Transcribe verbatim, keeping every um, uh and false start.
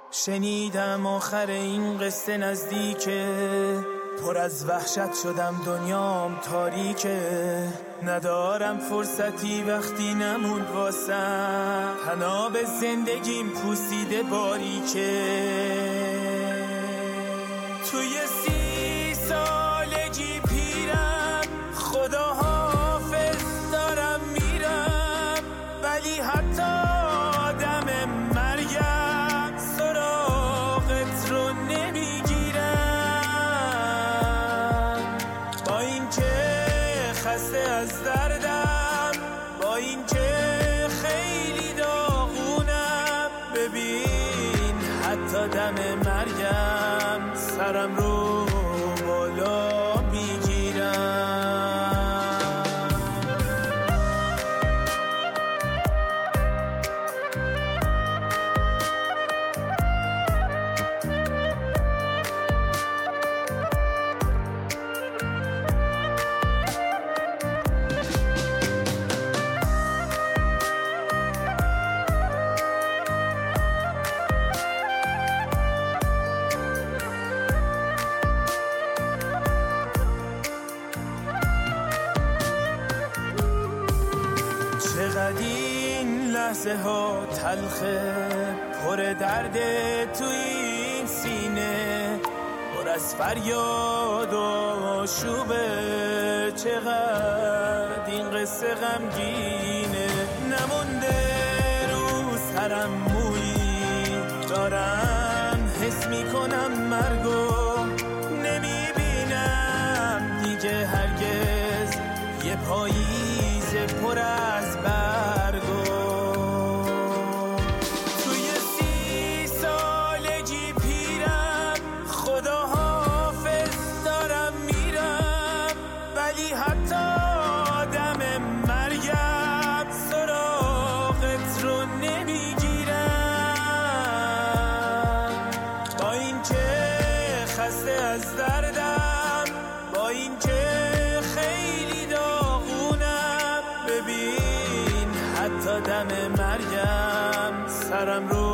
شنیدم آخر این قصه نزدیکه، پر از وحشت شدم دنیام تاریکه. ندارم فرصتی وقتی نموند واسم، تناب زندگیم پوسیده باریکه. توی سی سالگی پیرم، خدا حافظ دارم میرم، ولی حتی دم مرگم سراغت رو نمیگیرم. با این که خسته از دردم، با این که خیلی داغونم، ببین حتی دم مرگم سرم رو بالا میگیرم. چقدر این لحظه ها تلخه، پر درد توی این سینه، پر از فریاد و آشوبه. چقدر این قصه غمگینه، نمونده رو سرم مویی، دارم حس میکنم مرگو نمیبینم دیگه هرگز یه پاییز پر از برگو. توی سی سالگی پیرم، خدا حافظ دارم میرم، ولی حتی دم مرگم سراغت رو نمیگیرم. با این که خسته از دردم، با این که خیلی داغونم، ببین حتی دم مرگم سرم رو